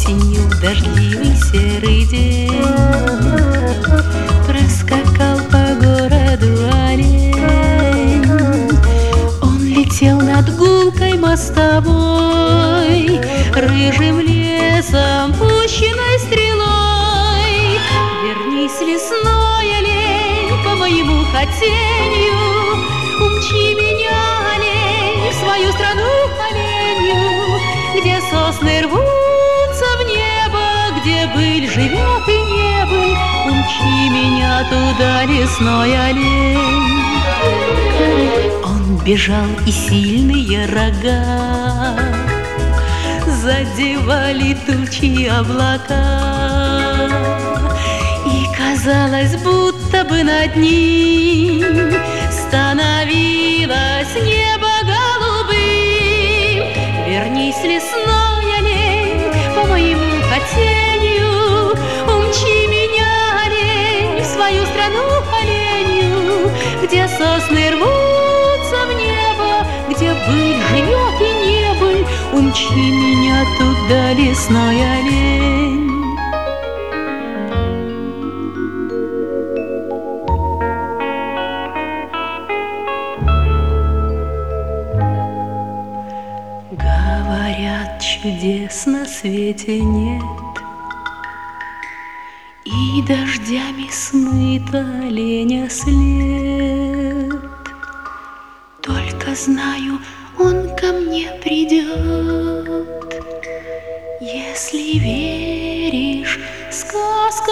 Осенью в дождливый серый день проскакал по городу олень. Он летел над гулкой мостовой, рыжим лесом, пущенной стрелой. Вернись, лесной олень, по моему хотению, умчи меня, олень, в свою страну оленью, где сосны рвутся в небо, где быль живет и не быль. Умчи меня туда, лесной олень. Он бежал, и сильные рога задевали тучи облака, и казалось, будто бы над ним становилось небо голубым. Вернись, лесной олень, по моему хотению, умчи меня, олень, в свою страну оленью, где сосны рвутся в небо, где быль живет и не быль. Умчи меня туда, лесной олень. Говорят, чудес на свете нет, и дождями смыт оленя след. Только знаю, он ко мне придет. Если веришь, сказка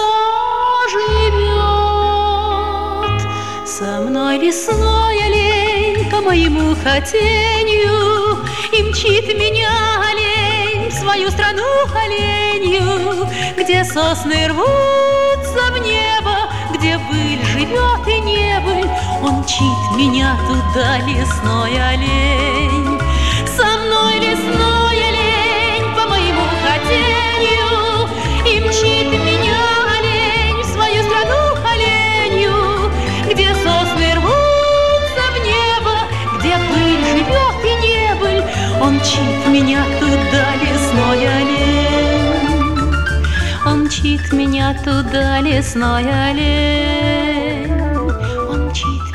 живет. Со мной лесной олень, по моему хотению, и мчит меня олень в свою страну оленью, где сосны рвутся в небо, где быль живет и не быль. Он мчит меня туда, лесной олень. Со мной лесной олень, по моему хотению, и мчит меня олень в свою страну оленью, где сосны рвутся в небо, где быль живет и не быль. Он мчит меня туда, лесной олень. Он мчит меня туда, лесной олень. Он мчит